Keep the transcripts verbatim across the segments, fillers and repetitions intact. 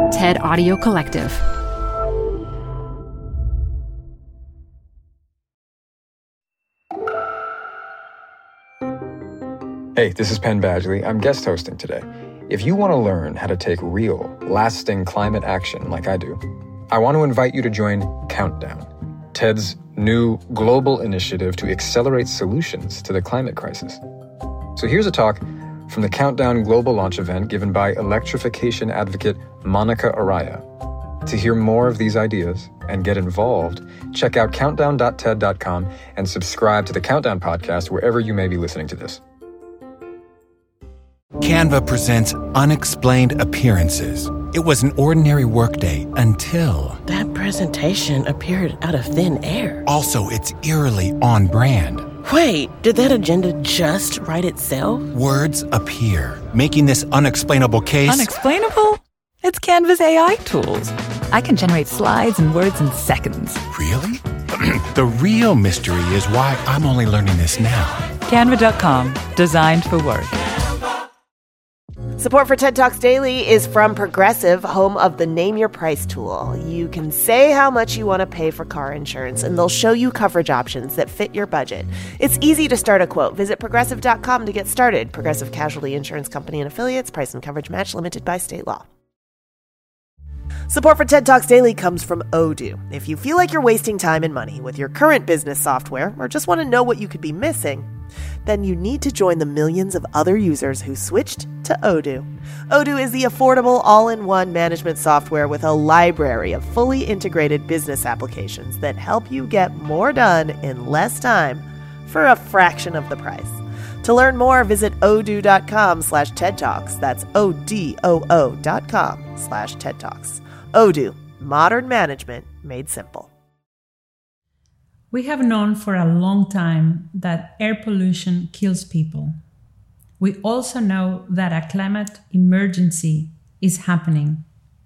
TED Audio Collective. Hey, this is Penn Badgley. I'm guest hosting today. If you want to learn how to take real, lasting climate action like I do, I want to invite you to join Countdown, TED's new global initiative to accelerate solutions to the climate crisis. So here's a talk from the Countdown Global Launch event given by electrification advocate Monica Araya. To hear more of these ideas and get involved, check out countdown dot ted dot com and subscribe to the Countdown podcast wherever you may be listening to this. Canva presents Unexplained Appearances. It was an ordinary workday until... That presentation appeared out of thin air. Also, it's eerily on brand. Wait, did that agenda just write itself? Words appear, making this unexplainable case... Unexplainable? It's Canva's A I tools. I can generate slides and words in seconds. Really? The real mystery is why I'm only learning this now. Canva dot com, designed for work. Support for TED Talks Daily is from Progressive, home of the Name Your Price tool. You can say how much you want to pay for car insurance, and they'll show you coverage options that fit your budget. It's easy to start a quote. Visit progressive dot com to get started. Progressive Casualty Insurance Company and Affiliates. Price and coverage match limited by state law. Support for TED Talks Daily comes from Odoo. If you feel like you're wasting time and money with your current business software, or just want to know what you could be missing, then you need to join the millions of other users who switched to Odoo. Odoo is the affordable all-in-one management software with a library of fully integrated business applications that help you get more done in less time for a fraction of the price. To learn more, visit odoo dot com slash TED Talks. That's O D O O dot com slash TED Talks. Odoo, modern management made simple. We have known for a long time that air pollution kills people. We also know that a climate emergency is happening.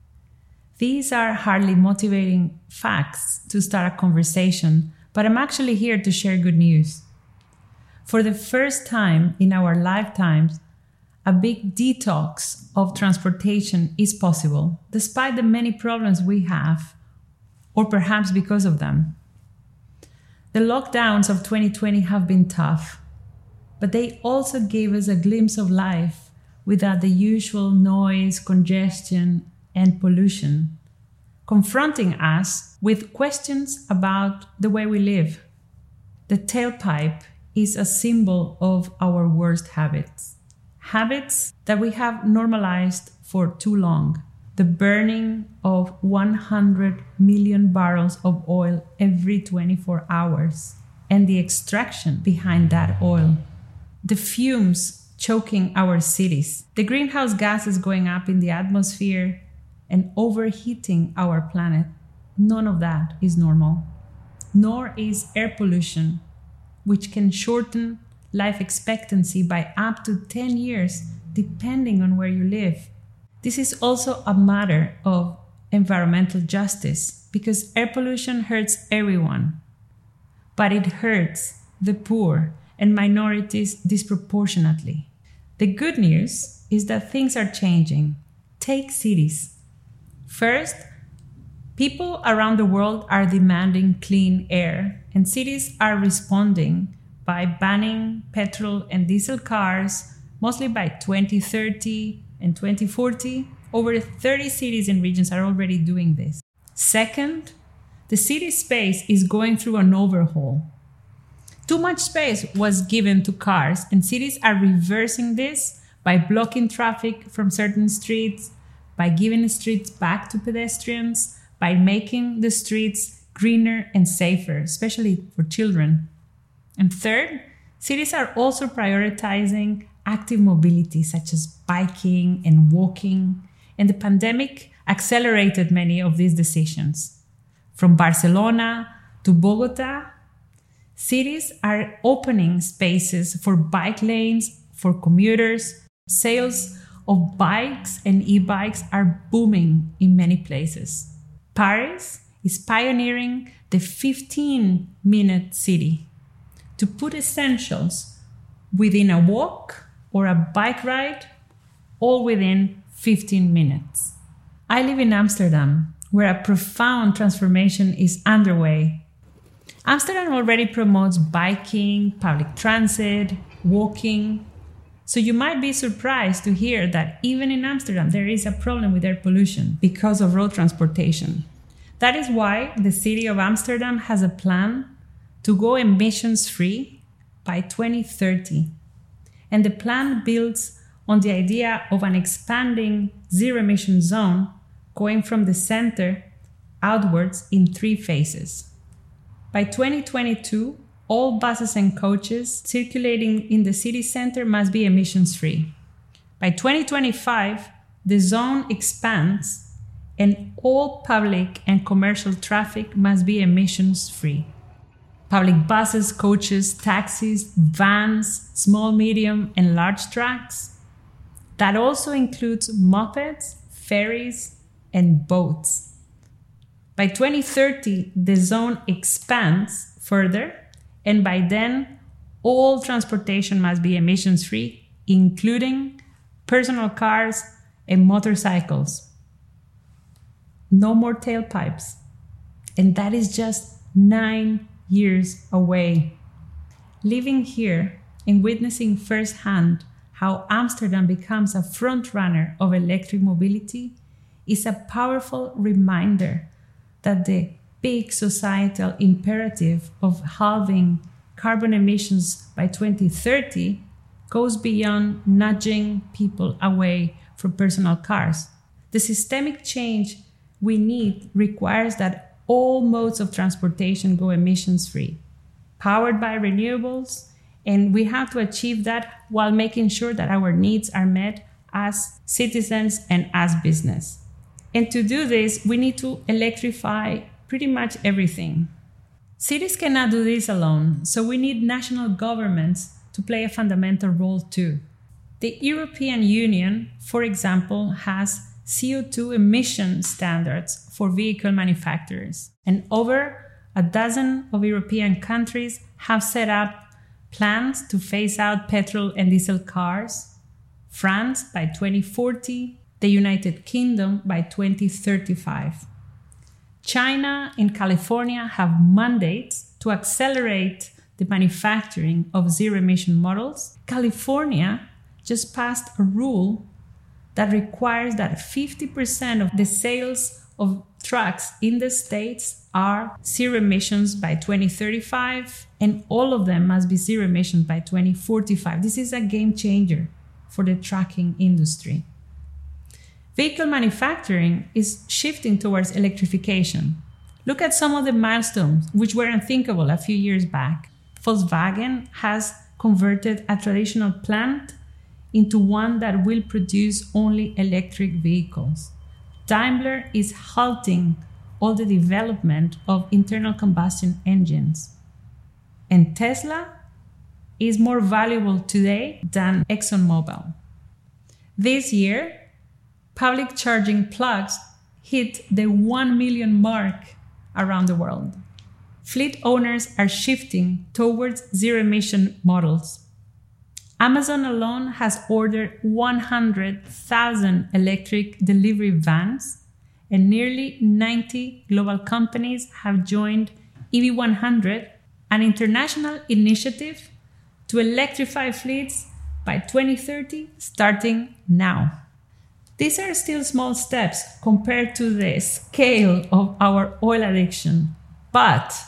These are hardly motivating facts to start a conversation, but I'm actually here to share good news. For the first time in our lifetimes, a big detox of transportation is possible, despite the many problems we have, or perhaps because of them. The lockdowns of twenty twenty have been tough, but they also gave us a glimpse of life without the usual noise, congestion, and pollution, confronting us with questions about the way we live. The tailpipe is a symbol of our worst habits. Habits that we have normalized for too long. The burning of one hundred million barrels of oil every twenty-four hours, and the extraction behind that oil. The fumes choking our cities. The greenhouse gases going up in the atmosphere and overheating our planet. None of that is normal. Nor is air pollution, which can shorten life expectancy by up to ten years, depending on where you live. This is also a matter of environmental justice, because air pollution hurts everyone, but it hurts the poor and minorities disproportionately. The good news is that things are changing. Take cities. First, people around the world are demanding clean air, and cities are responding by banning petrol and diesel cars, mostly by twenty thirty and twenty forty. Over thirty cities and regions are already doing this. Second, the city space is going through an overhaul. Too much space was given to cars, and cities are reversing this by blocking traffic from certain streets, by giving the streets back to pedestrians, by making the streets greener and safer, especially for children. And third, cities are also prioritizing active mobility, such as biking and walking, and the pandemic accelerated many of these decisions. From Barcelona to Bogota, cities are opening spaces for bike lanes, for commuters. Sales of bikes and e-bikes are booming in many places. Paris is pioneering the fifteen-minute city to put essentials within a walk or a bike ride, all within fifteen minutes. I live in Amsterdam, where a profound transformation is underway. Amsterdam already promotes biking, public transit, walking. So you might be surprised to hear that even in Amsterdam, there is a problem with air pollution because of road transportation. That is why the city of Amsterdam has a plan to go emissions-free by twenty thirty. And the plan builds on the idea of an expanding zero-emission zone going from the center outwards in three phases. By twenty twenty-two, all buses and coaches circulating in the city center must be emissions-free. By twenty twenty-five, the zone expands and all public and commercial traffic must be emissions-free. Public buses, coaches, taxis, vans, small, medium, and large trucks. That also includes mopeds, ferries, and boats. By twenty thirty, the zone expands further, and by then, all transportation must be emissions-free, including personal cars and motorcycles. No more tailpipes. And that is just nine years away. Living here and witnessing firsthand how Amsterdam becomes a frontrunner of electric mobility is a powerful reminder that the big societal imperative of halving carbon emissions by twenty thirty goes beyond nudging people away from personal cars. The systemic change we need requires that all modes of transportation go emissions-free, powered by renewables, and we have to achieve that while making sure that our needs are met as citizens and as business. And to do this, we need to electrify pretty much everything. Cities cannot do this alone, so we need national governments to play a fundamental role too. The European Union, for example, has C O two emission standards for vehicle manufacturers, and over a dozen of European countries have set up plans to phase out petrol and diesel cars. France by twenty forty, the United Kingdom by twenty thirty-five. China and California have mandates to accelerate the manufacturing of zero-emission models. California just passed a rule that requires that fifty percent of the sales of trucks in the States are zero emissions by twenty thirty-five, and all of them must be zero emissions by twenty forty-five. This is a game changer for the trucking industry. Vehicle manufacturing is shifting towards electrification. Look at some of the milestones which were unthinkable a few years back. Volkswagen has converted a traditional plant into one that will produce only electric vehicles. Daimler is halting all the development of internal combustion engines. And Tesla is more valuable today than ExxonMobil. This year, public charging plugs hit the one million mark around the world. Fleet owners are shifting towards zero-emission models. Amazon alone has ordered one hundred thousand electric delivery vans, and nearly ninety global companies have joined E V one hundred, an international initiative to electrify fleets by twenty thirty, starting now. These are still small steps compared to the scale of our oil addiction, but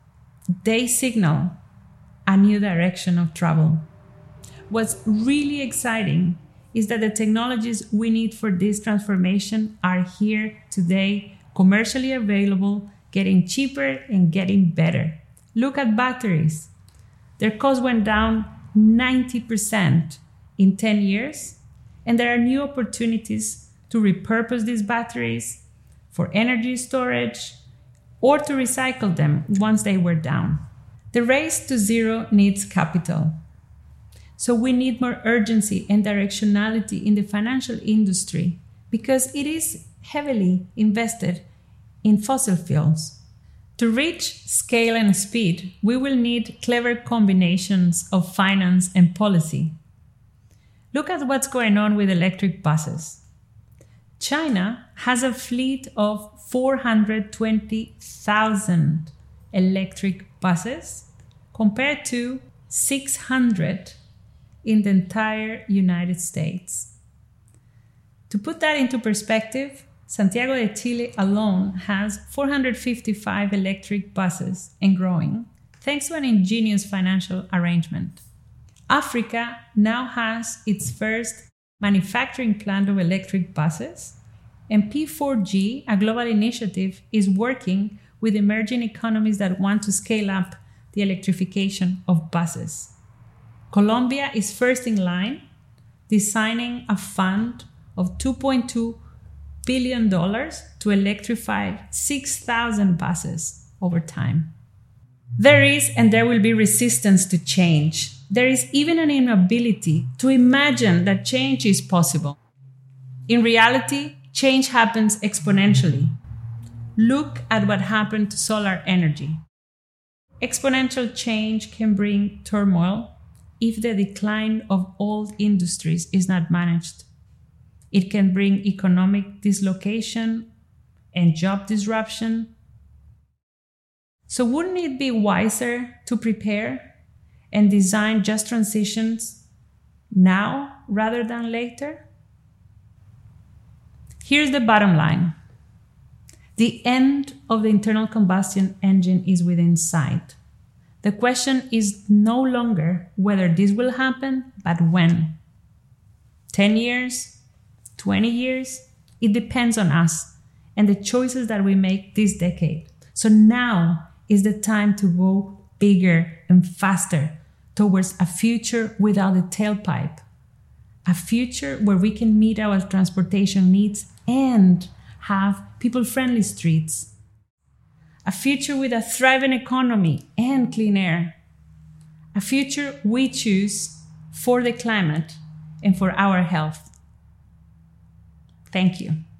they signal a new direction of travel. What's really exciting is that the technologies we need for this transformation are here today, commercially available, getting cheaper and getting better. Look at batteries. Their cost went down ninety percent in ten years, and there are new opportunities to repurpose these batteries for energy storage or to recycle them once they were down. The race to zero needs capital. So we need more urgency and directionality in the financial industry because it is heavily invested in fossil fuels. To reach scale and speed, we will need clever combinations of finance and policy. Look at what's going on with electric buses. China has a fleet of four hundred twenty thousand electric buses compared to six hundred in the entire United States. To put that into perspective, Santiago de Chile alone has four hundred fifty-five electric buses and growing, thanks to an ingenious financial arrangement. Africa now has its first manufacturing plant of electric buses, and P four G, a global initiative, is working with emerging economies that want to scale up the electrification of buses. Colombia is first in line, designing a fund of two point two billion dollars to electrify six thousand buses over time. There is and there will be resistance to change. There is even an inability to imagine that change is possible. In reality, change happens exponentially. Look at what happened to solar energy. Exponential change can bring turmoil if the decline of old industries is not managed. It can bring economic dislocation and job disruption. So wouldn't it be wiser to prepare and design just transitions now rather than later? Here's the bottom line. The end of the internal combustion engine is within sight. The question is no longer whether this will happen, but when. ten years, twenty years, it depends on us and the choices that we make this decade. So now is the time to go bigger and faster towards a future without a tailpipe. A future where we can meet our transportation needs and have people-friendly streets. A future with a thriving economy and clean air. A future we choose for the climate and for our health. Thank you.